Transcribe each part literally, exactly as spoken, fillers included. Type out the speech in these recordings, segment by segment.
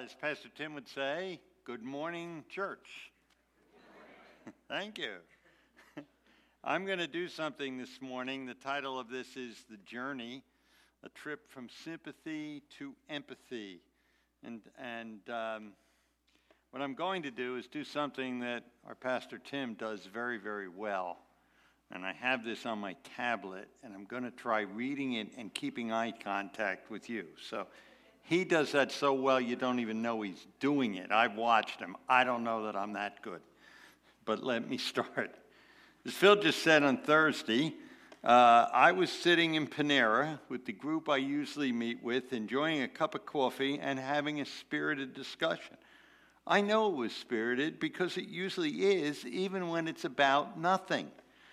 as Pastor Tim would say, good morning, church. Thank you. I'm going to do something this morning. The title of this is The Journey, a trip from sympathy to empathy. And, and um, what I'm going to do is do something that our Pastor Tim does very, very well. And I have this on my tablet, and I'm going to try reading it and keeping eye contact with you. So he does that so well you don't even know he's doing it. I've watched him. I don't know that I'm that good. But let me start. As Phil just said on Thursday, uh, I was sitting in Panera with the group I usually meet with, enjoying a cup of coffee and having a spirited discussion. I know it was spirited because it usually is, even when it's about nothing.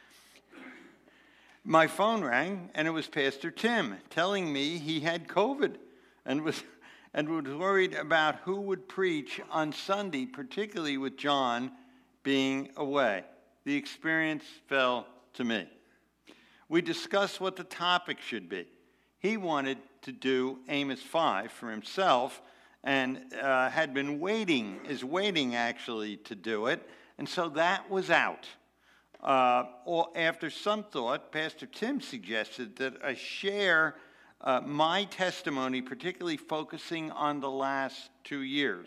My phone rang, and it was Pastor Tim telling me he had COVID and was and was worried about who would preach on Sunday, particularly with John being away. The experience fell to me. We discussed what the topic should be. He wanted to do Amos five for himself and uh, had been waiting, is waiting actually to do it, and so that was out. Uh, or after some thought, Pastor Tim suggested that I share uh, my testimony, particularly focusing on the last two years.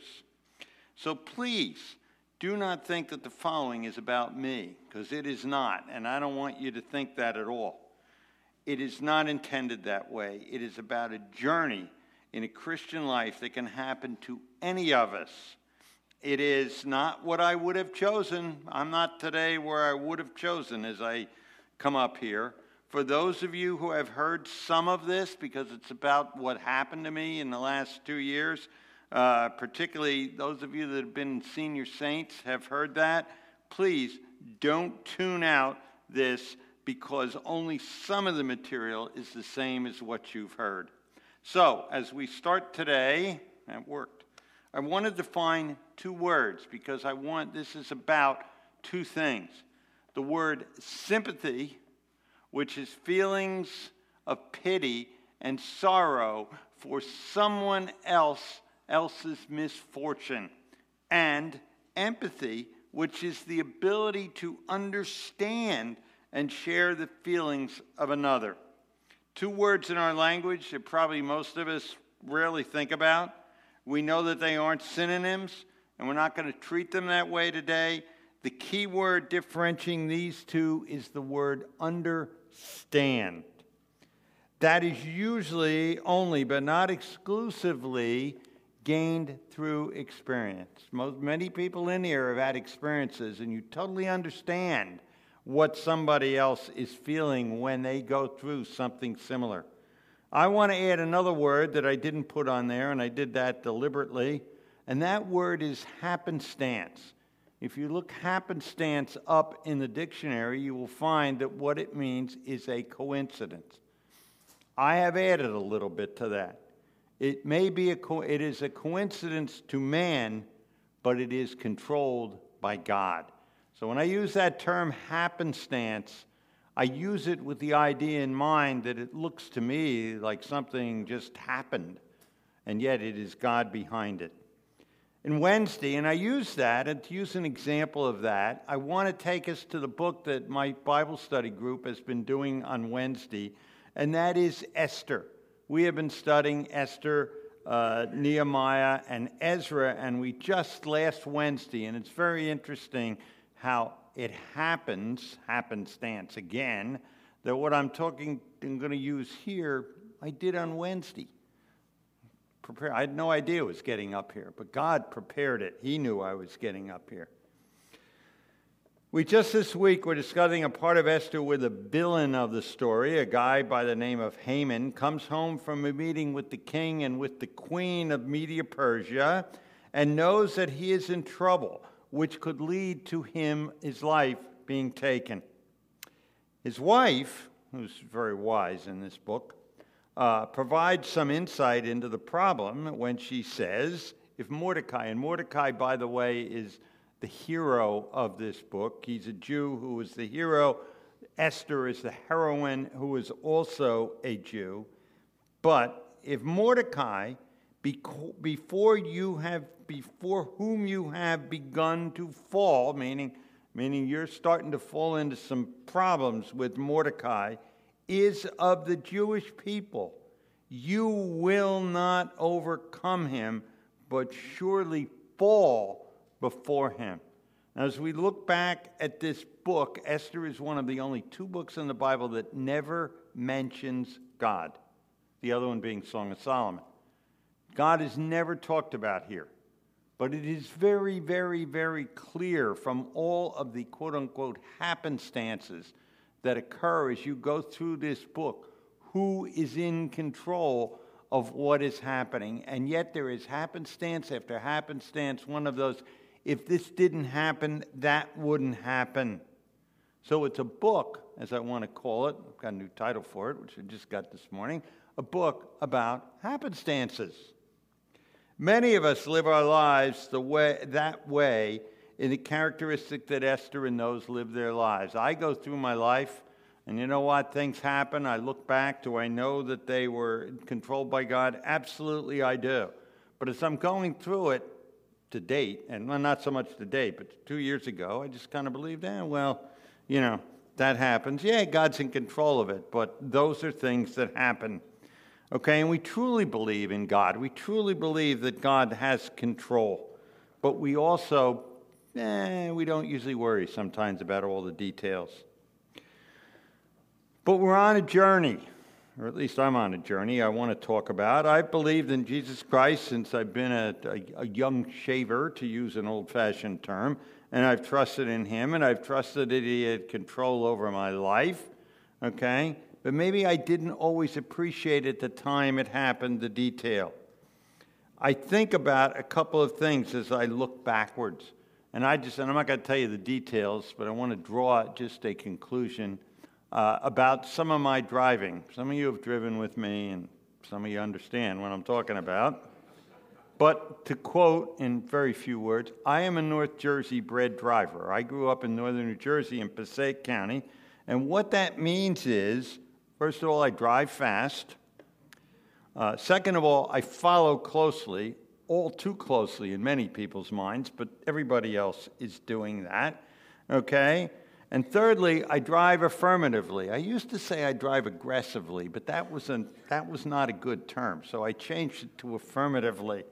So please, do not think that the following is about me, because it is not, and I don't want you to think that at all. It is not intended that way. It is about a journey in a Christian life that can happen to any of us. It is not what I would have chosen. I'm not today where I would have chosen as I come up here. For those of you who have heard some of this, because it's about what happened to me in the last two years, uh, particularly those of you that have been senior saints have heard that, please don't tune out this because only some of the material is the same as what you've heard. So, as we start today, that worked. I want to define two words because I want, this is about two things. The word sympathy, which is feelings of pity and sorrow for someone else, else's misfortune. And empathy, which is the ability to understand and share the feelings of another. Two words in our language that probably most of us rarely think about. We know that they aren't synonyms, and we're not going to treat them that way today. The key word differentiating these two is the word understand. That is usually only, but not exclusively, gained through experience. Most, many people in here have had experiences, and you totally understand what somebody else is feeling when they go through something similar. I want to add another word that I didn't put on there, and I did that deliberately, and that word is happenstance. If you look happenstance up in the dictionary, you will find that what it means is a coincidence. I have added a little bit to that. It may be a co- it is a coincidence to man, but it is controlled by God. So when I use that term happenstance, I use it with the idea in mind that it looks to me like something just happened, and yet it is God behind it. And Wednesday, and I use that, and to use an example of that, I want to take us to the book that my Bible study group has been doing on Wednesday, and that is Esther. We have been studying Esther, uh, Nehemiah, and Ezra, and we just last Wednesday, and it's very interesting how it happens, happenstance again, that what I'm talking, I'm going to use here, I did on Wednesday. Prepare, I had no idea I was getting up here, but God prepared it. He knew I was getting up here. We just this week were discussing a part of Esther where the villain of the story, a guy by the name of Haman, comes home from a meeting with the king and with the queen of Media Persia and knows that he is in trouble, which could lead to him, his life, being taken. His wife, who's very wise in this book, uh, provides some insight into the problem when she says, if Mordecai, and Mordecai, by the way, is the hero of this book. He's a Jew who is the hero. Esther is the heroine who is also a Jew. But if Mordecai Beco- Before you have, before whom you have begun to fall, meaning, meaning you're starting to fall into some problems with Mordecai, is of the Jewish people. You will not overcome him, but surely fall before him. As we look back at this book, Esther is one of the only two books in the Bible that never mentions God, the other one being Song of Solomon. God is never talked about here, but it is very, very, very clear from all of the quote-unquote happenstances that occur as you go through this book who is in control of what is happening. And yet there is happenstance after happenstance, one of those, if this didn't happen, that wouldn't happen. So it's a book, as I want to call it. I've got a new title for it, which I just got this morning, a book about happenstances. Many of us live our lives the way that way in the characteristic that Esther and those live their lives. I go through my life, and you know what? Things happen. I look back. Do I know that they were controlled by God? Absolutely, I do. But as I'm going through it to date, and well, not so much to date, but two years ago, I just kind of believed, eh, well, you know, that happens. Yeah, God's in control of it, but those are things that happen. Okay, and we truly believe in God. We truly believe that God has control. But we also, eh, we don't usually worry sometimes about all the details. But we're on a journey, or at least I'm on a journey I want to talk about. I've believed in Jesus Christ since I've been a, a, a young shaver, to use an old-fashioned term, and I've trusted in him, and I've trusted that he had control over my life, okay? But maybe I didn't always appreciate at the time it happened, the detail. I think about a couple of things as I look backwards. And I just, and I'm not going to tell you the details, but I want to draw just a conclusion uh, about some of my driving. Some of you have driven with me, and some of you understand what I'm talking about. But to quote in very few words, I am a North Jersey bred driver. I grew up in northern New Jersey in Passaic County. And what that means is, first of all, I drive fast. Uh, second of all, I follow closely, all too closely in many people's minds, but everybody else is doing that, okay? And thirdly, I drive affirmatively. I used to say I drive aggressively, but that wasn't, that was not a good term, so I changed it to affirmatively.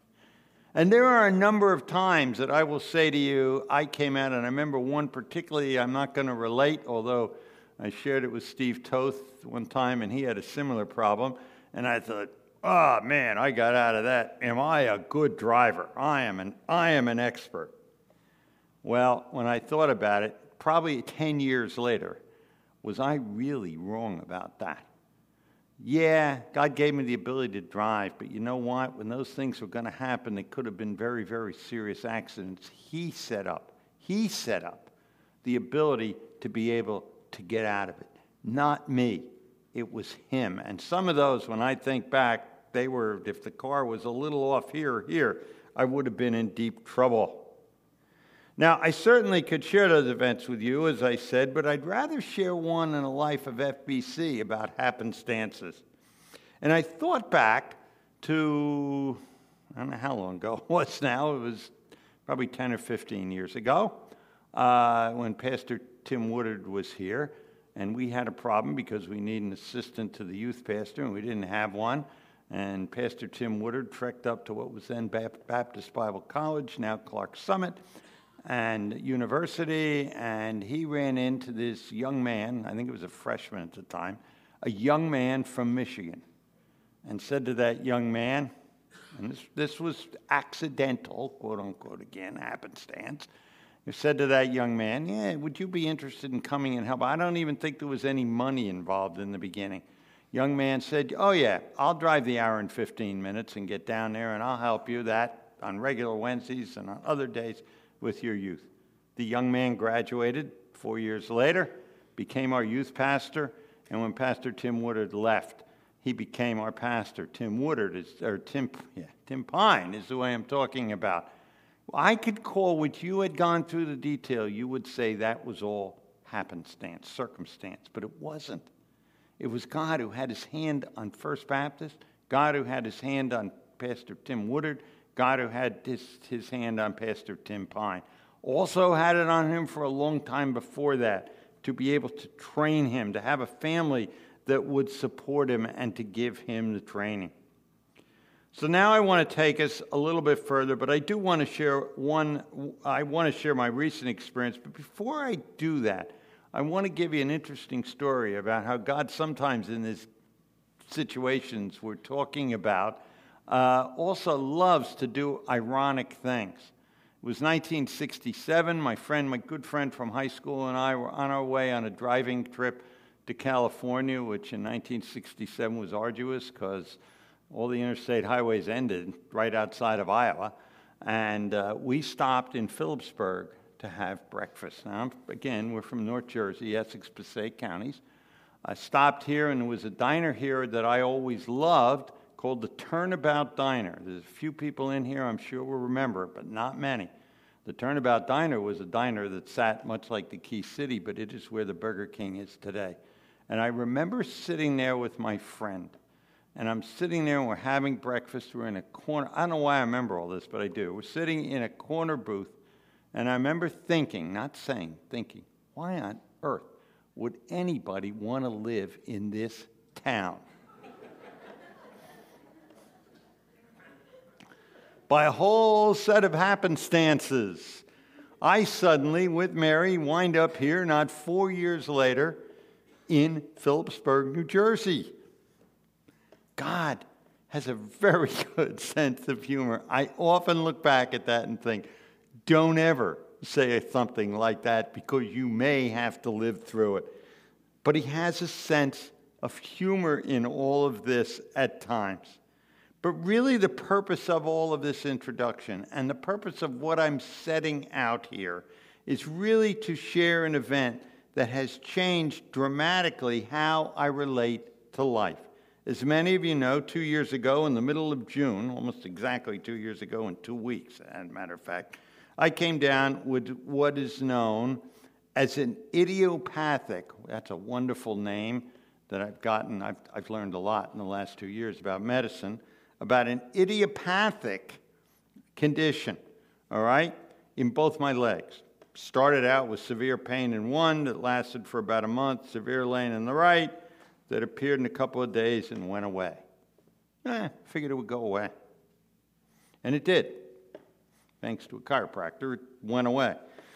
And there are a number of times that I will say to you, I came out, and I remember one particularly I'm not going to relate, although I shared it with Steve Toth one time, and he had a similar problem. And I thought, oh, man, I got out of that. Am I a good driver? I am an, I am an expert. Well, when I thought about it, probably ten years later, was I really wrong about that? Yeah, God gave me the ability to drive, but you know what? When those things were going to happen, they could have been very, very serious accidents. He set up, he set up the ability to be able to get out of it. Not me. It was him. And some of those, when I think back, they were, if the car was a little off here or here, I would have been in deep trouble. Now, I certainly could share those events with you, as I said, but I'd rather share one in the life of F B C about happenstances. And I thought back to, I don't know how long ago it was now, it was probably ten or fifteen years ago, uh, when Pastor Tim Woodard was here, and we had a problem because we need an assistant to the youth pastor, and we didn't have one. And Pastor Tim Woodard trekked up to what was then Baptist Bible College, now Clark Summit, and University, and he ran into this young man, I think it was a freshman at the time, a young man from Michigan, and said to that young man, and this, this was accidental, quote unquote, again, happenstance, he said to that young man, yeah, would you be interested in coming and help? I don't even think there was any money involved in the beginning. Young man said, oh yeah, I'll drive the hour and fifteen minutes and get down there, and I'll help you that on regular Wednesdays and on other days with your youth. The young man graduated four years later, became our youth pastor, and when Pastor Tim Woodard left, he became our pastor. Tim Woodard is, or Tim, yeah, Tim Pine is the way I'm talking about. I could call what you had gone through the detail, you would say that was all happenstance, circumstance, but it wasn't. It was God who had his hand on First Baptist, God who had his hand on Pastor Tim Woodard, God who had his, his hand on Pastor Tim Pine. Also had it on him for a long time before that, to be able to train him, to have a family that would support him and to give him the training. So now I want to take us a little bit further, but I do want to share one, I want to share my recent experience. But before I do that, I want to give you an interesting story about how God sometimes in these situations we're talking about uh, also loves to do ironic things. It was nineteen sixty-seven. My friend, my good friend from high school and I were on our way on a driving trip to California, which in nineteen sixty-seven was arduous because all the interstate highways ended right outside of Iowa. And uh, we stopped in Phillipsburg to have breakfast. Now, again, we're from North Jersey, Essex, Passaic counties. I stopped here, and there was a diner here that I always loved called the Turnabout Diner. There's a few people in here I'm sure will remember it, but not many. The Turnabout Diner was a diner that sat much like the Key City, but it is where the Burger King is today. And I remember sitting there with my friend, and I'm sitting there and we're having breakfast. We're in a corner. I don't know why I remember all this, but I do. We're sitting in a corner booth, and I remember thinking, not saying, thinking, why on earth would anybody want to live in this town? By a whole set of happenstances, I suddenly, with Mary, wind up here not four years later in Phillipsburg, New Jersey. God has a very good sense of humor. I often look back at that and think, don't ever say something like that because you may have to live through it. But he has a sense of humor in all of this at times. But really the purpose of all of this introduction and the purpose of what I'm setting out here is really to share an event that has changed dramatically how I relate to life. As many of you know, two years ago in the middle of June, almost exactly two years ago in two weeks, as a matter of fact, I came down with what is known as an idiopathic, that's a wonderful name that I've gotten, I've, I've learned a lot in the last two years about medicine, about an idiopathic condition, all right, in both my legs. Started out with severe pain in one that lasted for about a month, severe pain in the right that appeared in a couple of days and went away. Eh, figured it would go away. And it did. Thanks to a chiropractor, it went away.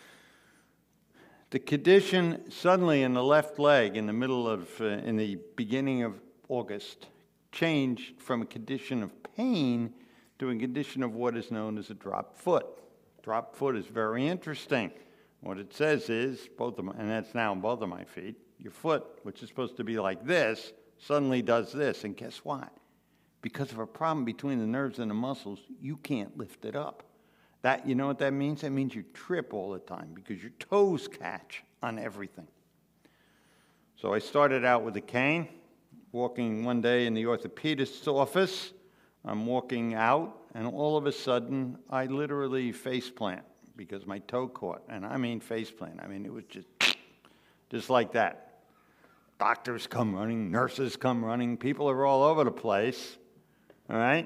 The condition suddenly in the left leg in the middle of, uh, in the beginning of August, changed from a condition of pain to a condition of what is known as a drop foot. Drop foot is very interesting. What it says is, both of my, and that's now on both of my feet, your foot, which is supposed to be like this, suddenly does this. And guess what? Because of a problem between the nerves and the muscles, you can't lift it up. That, you know what that means? That means you trip all the time because your toes catch on everything. So I started out with a cane, walking one day in the orthopedist's office. I'm walking out, and all of a sudden, I literally faceplant because my toe caught. And I mean faceplant. I mean, it was just, just like that. Doctors come running, nurses come running, people are all over the place, all right?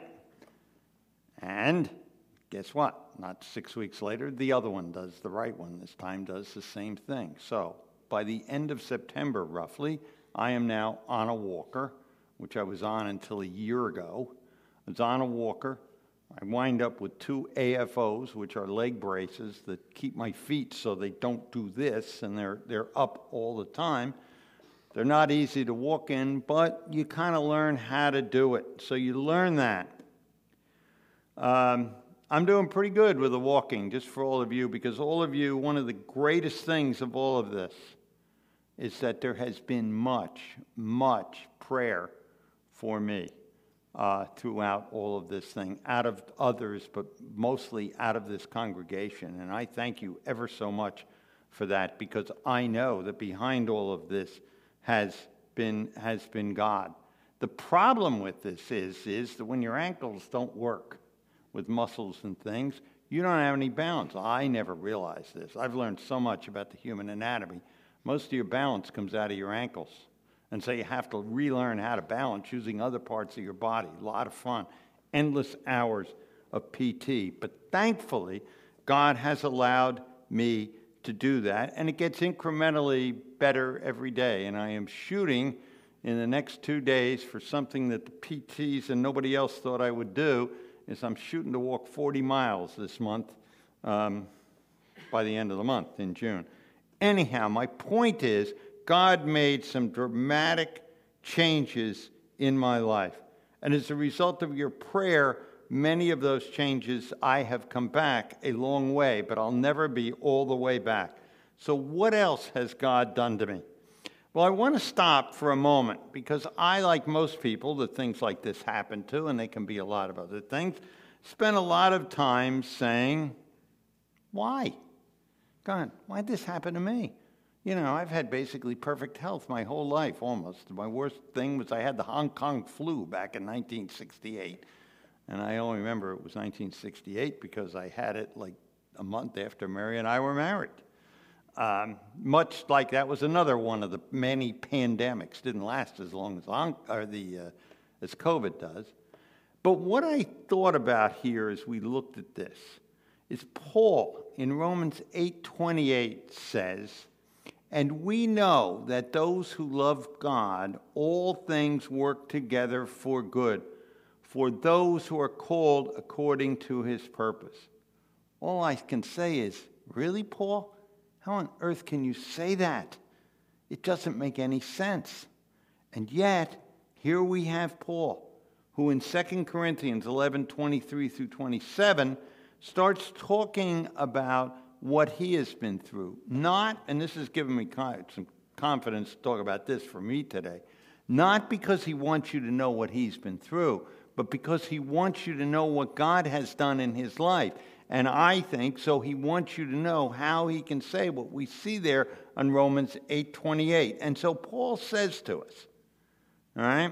And guess what? Not six weeks later, the other one does, the right one this time does the same thing. So by the end of September, roughly, I am now on a walker, which I was on until a year ago. I was on a walker. I wind up with two A F Os, which are leg braces that keep my feet so they don't do this, and they're, they're up all the time. They're not easy to walk in, but you kind of learn how to do it. So you learn that. Um, I'm doing pretty good with the walking, just for all of you, because all of you, one of the greatest things of all of this is that there has been much, much prayer for me uh, throughout all of this thing, out of others, but mostly out of this congregation. And I thank you ever so much for that, because I know that behind all of this has been, has been God. The problem with this is, is that when your ankles don't work with muscles and things, you don't have any balance. I never realized this. I've learned so much about the human anatomy. Most of your balance comes out of your ankles. And so you have to relearn how to balance using other parts of your body. A lot of fun. endless hours of P T. But thankfully, God has allowed me to do that, and it gets incrementally better every day. And I am shooting in the next two days for something that the P Ts and nobody else thought I would do, is I'm shooting to walk forty miles this month um, by the end of the month in June. Anyhow, my point is, God made some dramatic changes in my life. And as a result of your prayer, many of those changes, I have come back a long way, but I'll never be all the way back. So what else has God done to me? Well, I want to stop for a moment because I, like most people that things like this happen to, and they can be a lot of other things, spend a lot of time saying, why? God, why'd this happen to me? You know, I've had basically perfect health my whole life, almost. My worst thing was I had the Hong Kong flu back in nineteen sixty-eight. And I only remember it was nineteen sixty-eight because I had it like a month after Mary and I were married. Um, much like that was another one of the many pandemics. Didn't last as long as long, or the uh, as COVID does. But what I thought about here as we looked at this is Paul in Romans eight twenty-eight says, "And we know that those who love God, all things work together for good, for those who are called according to his purpose." All I can say is, really, Paul? How on earth can you say that? It doesn't make any sense. And yet, here we have Paul, who in Second Corinthians eleven twenty-three through twenty-seven starts talking about what he has been through. Not, and this has given me some confidence to talk about this for me today, not because he wants you to know what he's been through, but because he wants you to know what God has done in his life. And I think so he wants you to know how he can say what we see there on Romans eight twenty-eight. And so Paul says to us, all right,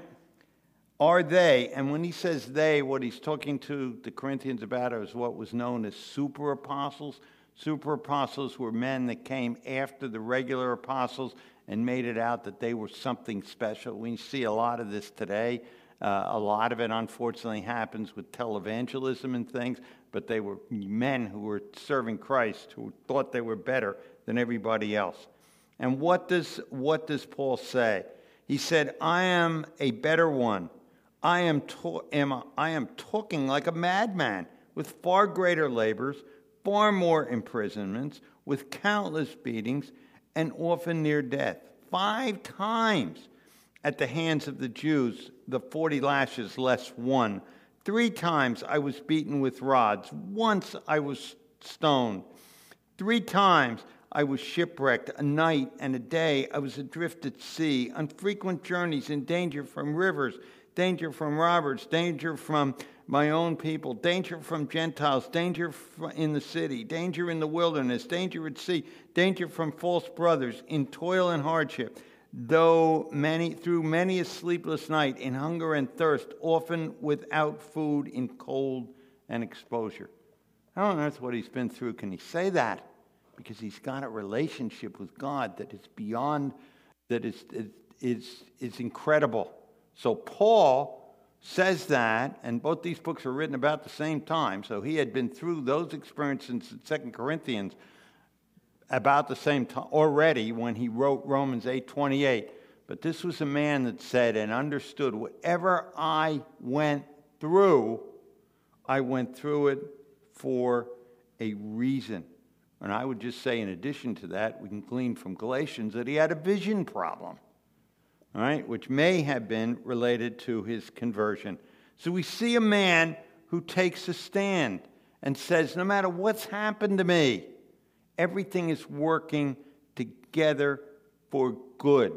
are they, and when he says they, what he's talking to the Corinthians about is what was known as super apostles. Super apostles were men that came after the regular apostles and made it out that they were something special. We see a lot of this today. Uh, a lot of it, unfortunately, happens with televangelism and things, but they were men who were serving Christ, who thought they were better than everybody else. And what does, what does Paul say? He said, I am a better one. I am, to- am a, I am talking like a madman, with far greater labors, far more imprisonments, with countless beatings, and often near death. Five times at the hands of the Jews, the forty lashes less one. Three times I was beaten with rods. Once I was stoned. Three times I was shipwrecked. A night and a day I was adrift at sea, on frequent journeys, in danger from rivers, danger from robbers, danger from my own people, danger from Gentiles, danger in the city, danger in the wilderness, danger at sea, danger from false brothers, in toil and hardship, though many through many a sleepless night, in hunger and thirst, often without food, in cold and exposure. How on earth what he's been through can he say that? Because he's got a relationship with God that is beyond, that is, is, is incredible. So Paul says that, and both these books were written about the same time, so he had been through those experiences in Second Corinthians about the same time already when he wrote Romans eight twenty-eight. But this was a man that said and understood, whatever I went through, I went through it for a reason. And I would just say, in addition to that, we can glean from Galatians that he had a vision problem, all right, which may have been related to his conversion. So we see a man who takes a stand and says, no matter what's happened to me, everything is working together for good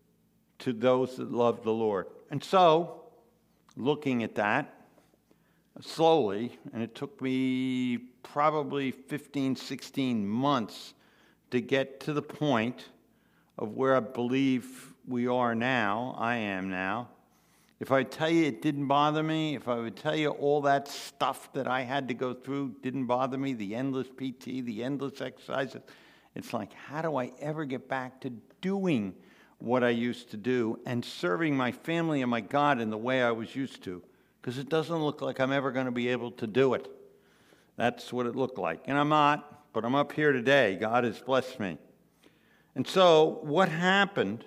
to those that love the Lord. And so, looking at that slowly, and it took me probably fifteen, sixteen months to get to the point of where I believe we are now, I am now. If I tell you it didn't bother me, if I would tell you all that stuff that I had to go through didn't bother me, the endless P T, the endless exercises, it's like, how do I ever get back to doing what I used to do and serving my family and my God in the way I was used to? because it doesn't look like I'm ever going to be able to do it. That's what it looked like. And I'm not, but I'm up here today. God has blessed me. And so what happened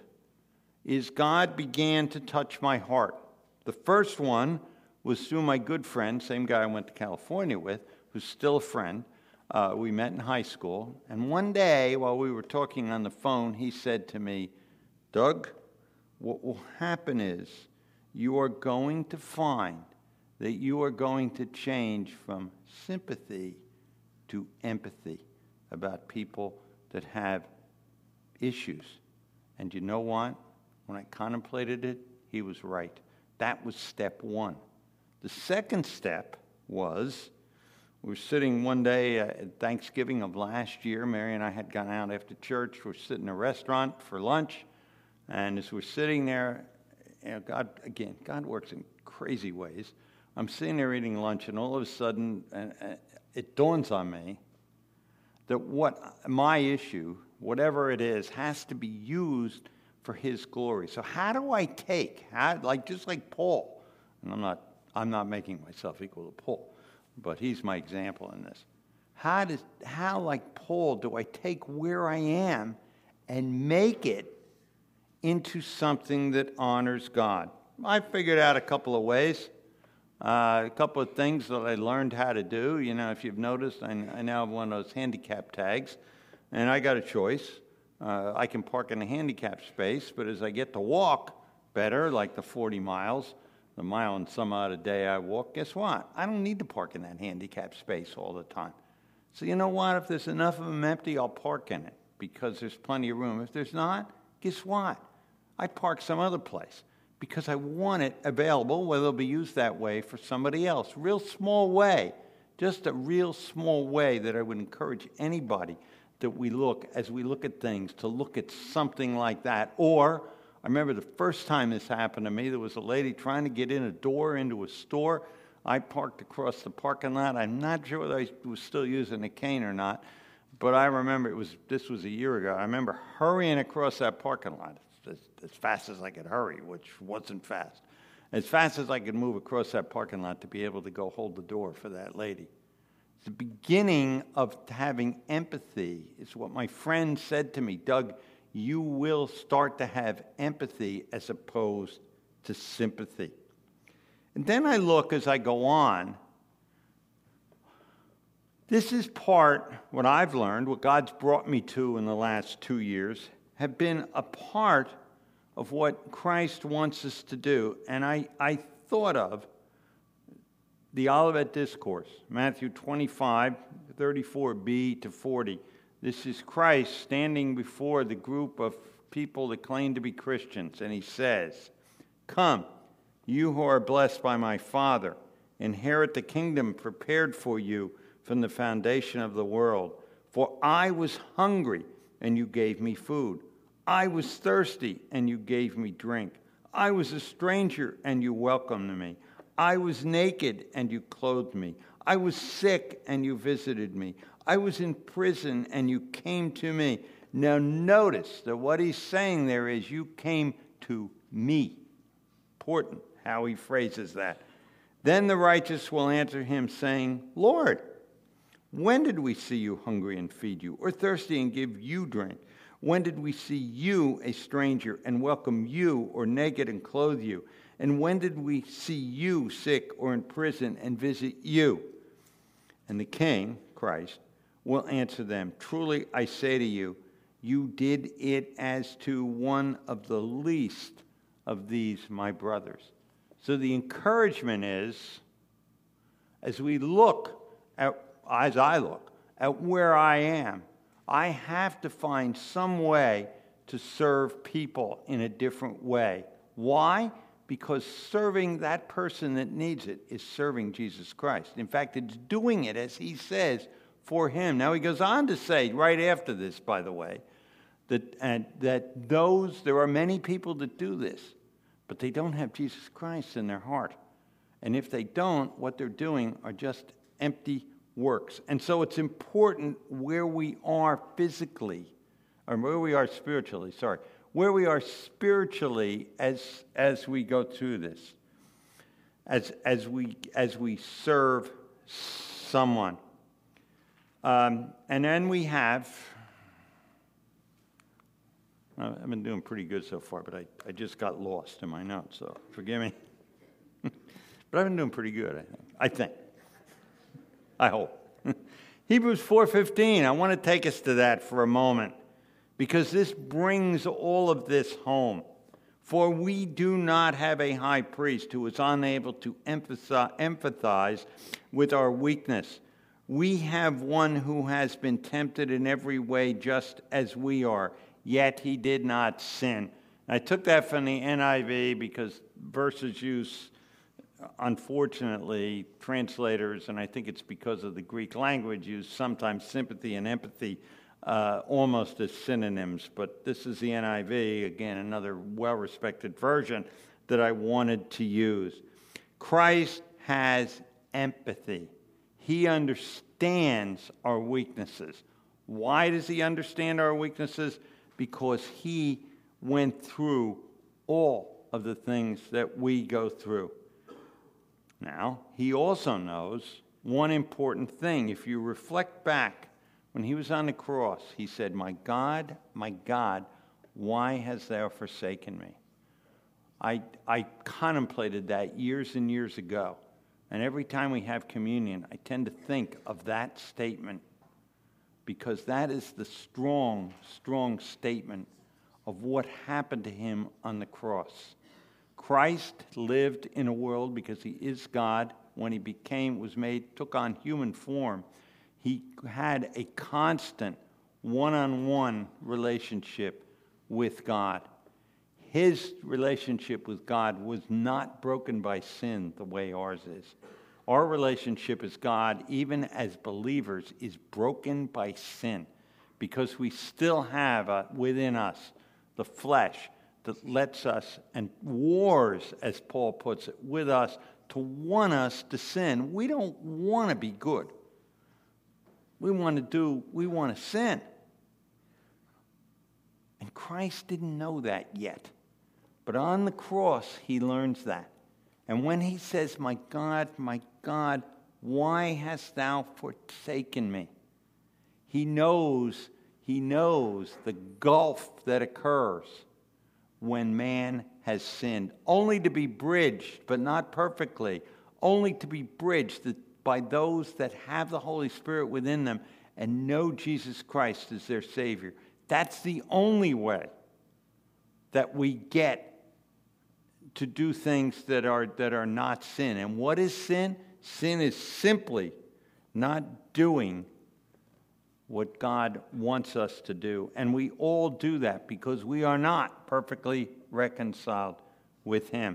is God began to touch my heart. The first one was through my good friend, same guy I went to California with, who's still a friend. Uh, we met in high school. And one day, while we were talking on the phone, he said to me, Doug, what will happen is you are going to find that you are going to change from sympathy to empathy about people that have issues. And you know what? When I contemplated it, he was right. That was step one. The second step was, we were sitting one day at Thanksgiving of last year. Mary and I had gone out after church. We're sitting in a restaurant for lunch. And as we're sitting there, you know, God, again, God works in crazy ways. I'm sitting there eating lunch, and all of a sudden, uh, it dawns on me that what my issue, whatever it is, has to be used for His glory. So how do I take, how, like just like Paul, and I'm not, I'm not making myself equal to Paul, but he's my example in this. How does, how like Paul, do I take where I am and make it into something that honors God? I figured out a couple of ways. Uh, a couple of things that I learned how to do. You know, if you've noticed, I, I now have one of those handicap tags, and I got a choice. Uh, I can park in a handicap space, but as I get to walk better, like the forty miles, the mile and some odd a day I walk, guess what? I don't need to park in that handicap space all the time. So you know what? If there's enough of them empty, I'll park in it because there's plenty of room. If there's not, guess what? I park some other place, because I want it available, whether it'll be used that way for somebody else. Real small way, just a real small way that I would encourage anybody that we look, as we look at things, to look at something like that. Or, I remember the first time this happened to me, there was a lady trying to get in a door into a store. I parked across the parking lot. I'm not sure whether I was still using a cane or not, but I remember it was, this was a year ago. I remember hurrying across that parking lot. As, as fast as I could hurry, which wasn't fast. As fast as I could move across that parking lot to be able to go hold the door for that lady. The beginning of having empathy is what my friend said to me. Doug, you will start to have empathy as opposed to sympathy. And then I look as I go on. This is part, what I've learned, what God's brought me to in the last two years, have been a part of what Christ wants us to do. And I, I thought of the Olivet Discourse, Matthew twenty-five, thirty-four b to forty. This is Christ standing before the group of people that claim to be Christians, and he says, "Come, you who are blessed by my Father, inherit the kingdom prepared for you from the foundation of the world. For I was hungry, and you gave me food. I was thirsty, and you gave me drink. I was a stranger, and you welcomed me. I was naked, and you clothed me. I was sick, and you visited me. I was in prison, and you came to me." Now notice that what he's saying there is, you came to me. Important how he phrases that. Then the righteous will answer him, saying, "Lord, when did we see you hungry and feed you, or thirsty and give you drink? When did we see you a stranger and welcome you, or naked and clothe you? And when did we see you sick or in prison and visit you?" And the King, Christ, will answer them, "Truly I say to you, you did it as to one of the least of these my brothers." So the encouragement is, as we look at, as I look at where I am, I have to find some way to serve people in a different way. Why? Because serving that person that needs it is serving Jesus Christ. In fact, it's doing it, as he says, for him. Now he goes on to say, right after this, by the way, that, and, that those, there are many people that do this, but they don't have Jesus Christ in their heart. And if they don't, what they're doing are just empty works. And so it's important where we are physically, or where we are spiritually, sorry, where we are spiritually as, as we go through this. as, as, we, as we serve someone. Um, and then we have, well, I've been doing pretty good so far, but I, I just got lost in my notes, so forgive me. But I've been doing pretty good, I think. I think. I hope. Hebrews four fifteen, I want to take us to that for a moment, because this brings all of this home. For we do not have a high priest who is unable to empathize with our weakness. We have one who has been tempted in every way just as we are, yet he did not sin. I took that from the N I V because verses use, unfortunately, translators, and I think it's because of the Greek language, use sometimes sympathy and empathy uh, almost as synonyms. But this is the N I V, again, another well-respected version that I wanted to use. Christ has empathy. He understands our weaknesses. Why does he understand our weaknesses? Because he went through all of the things that we go through. Now, he also knows one important thing. If you reflect back, when he was on the cross, he said, "My God, my God, why hast thou forsaken me?" I, I contemplated that years and years ago. And every time we have communion, I tend to think of that statement, because that is the strong, strong statement of what happened to him on the cross. Christ lived in a world, because he is God. When he became, was made, took on human form, he had a constant one-on-one relationship with God. His relationship with God was not broken by sin the way ours is. Our relationship as God, even as believers, is broken by sin, because we still have uh, within us the flesh that lets us, and wars, as Paul puts it, with us to want us to sin. We don't want to be good. We want to do, we want to sin. And Christ didn't know that yet. But on the cross, he learns that. And when he says, "My God, my God, why hast thou forsaken me?" He knows, he knows the gulf that occurs when man has sinned, only to be bridged, but not perfectly, only to be bridged by those that have the Holy Spirit within them and know Jesus Christ as their Savior. That's the only way that we get to do things that are that are not sin. And what is sin? Sin is simply not doing what God wants us to do. And we all do that because we are not perfectly reconciled with him.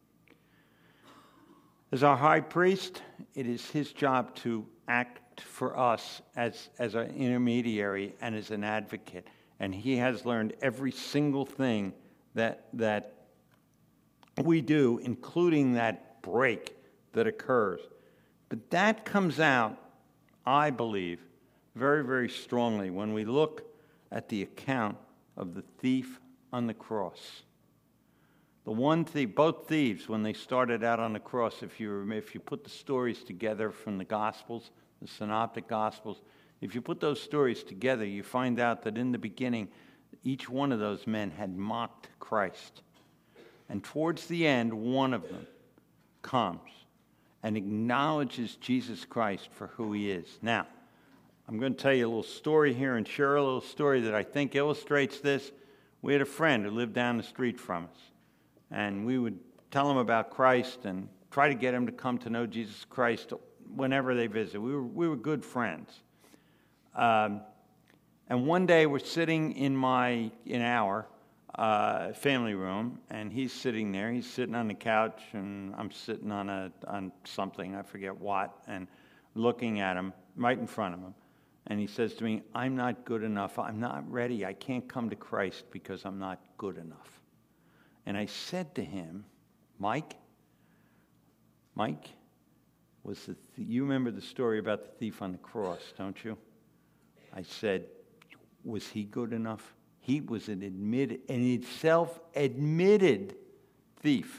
As our high priest, it is his job to act for us as, as an intermediary and as an advocate. And he has learned every single thing that that we do, including that break that occurs. But that comes out, I believe, very, very strongly when we look at the account of the thief on the cross. The one thief, both thieves, when they started out on the cross, if you if you put the stories together from the Gospels, the Synoptic Gospels, if you put those stories together, you find out that in the beginning, each one of those men had mocked Christ. And towards the end, one of them comes and acknowledges Jesus Christ for who he is. Now, I'm going to tell you a little story here and share a little story that I think illustrates this. We had a friend who lived down the street from us. And we would tell him about Christ and try to get him to come to know Jesus Christ whenever they visit. We were, we were good friends. Um, and one day we're sitting in my, in our uh, family room, and he's sitting there. He's sitting on the couch, and I'm sitting on a on something, I forget what, and looking at him right in front of him. And he says to me, "I'm not good enough. I'm not ready. I can't come to Christ because I'm not good enough." And I said to him, Mike, Mike, was the th- you remember the story about the thief on the cross, don't you? I said, was he good enough? He was an admitted, an self-admitted thief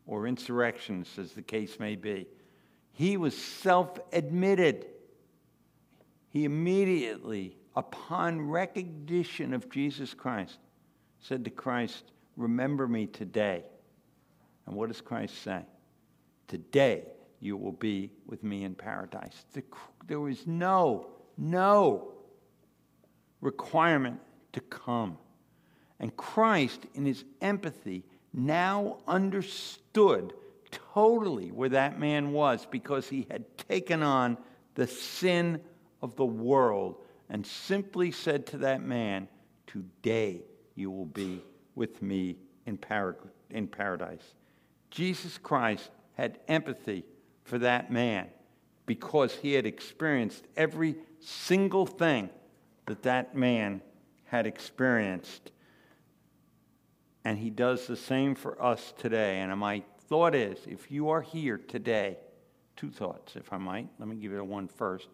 or insurrections, as the case may be. He was self-admitted. He immediately, upon recognition of Jesus Christ, said to Christ, "Remember me today." And what does Christ say? "Today you will be with me in paradise." There was no, no requirement to come. And Christ, in his empathy, now understood totally where that man was, because he had taken on the sin of the world and simply said to that man, "Today you will be with me in, par- in paradise." Jesus Christ had empathy for that man because he had experienced every single thing that that man had experienced. And he does the same for us today. And my thought is, if you are here today, two thoughts, if I might. Let me give you one first.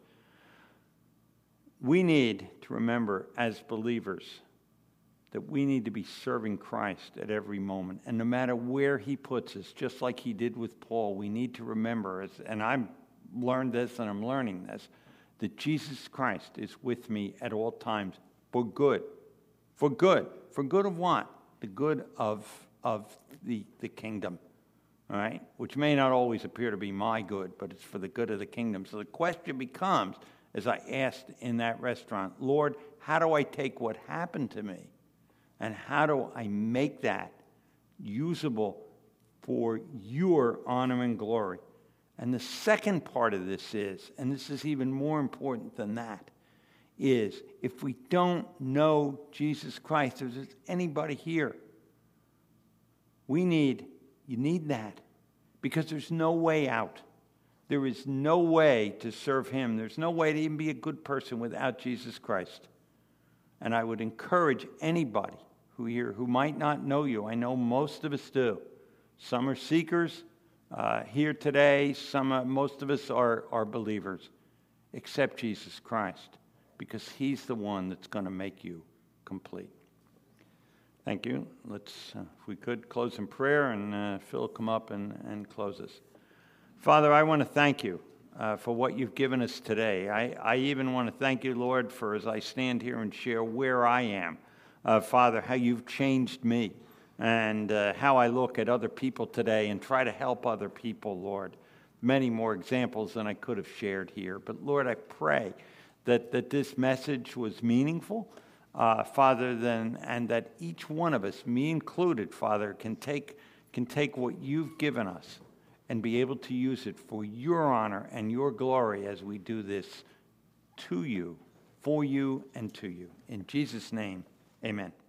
We need to remember as believers that we need to be serving Christ at every moment. And no matter where he puts us, just like he did with Paul, we need to remember, as, and I've learned this and I'm learning this, that Jesus Christ is with me at all times for good. For good. For good of what? The good of, of the, the kingdom. All right? Which may not always appear to be my good, but it's for the good of the kingdom. So the question becomes, as I asked in that restaurant, Lord, how do I take what happened to me and how do I make that usable for your honor and glory? And the second part of this is, and this is even more important than that, is if we don't know Jesus Christ, if there's anybody here, we need, you need that, because there's no way out. There is no way to serve him. There's no way to even be a good person without Jesus Christ. And I would encourage anybody who here who might not know you. I know most of us do. Some are seekers uh, here today. Some, uh, most of us are, are believers. Accept Jesus Christ, because he's the one that's going to make you complete. Thank you. Let's, uh, if we could, close in prayer, and uh, Phil come up and, and close us. Father, I want to thank you uh, for what you've given us today. I, I even want to thank you, Lord, for as I stand here and share where I am, uh, Father, how you've changed me and uh, how I look at other people today and try to help other people, Lord. Many more examples than I could have shared here. But, Lord, I pray that, that this message was meaningful, uh, Father, then, and that each one of us, me included, Father, can take, can take what you've given us and be able to use it for your honor and your glory as we do this to you, for you, and to you. In Jesus' name, amen.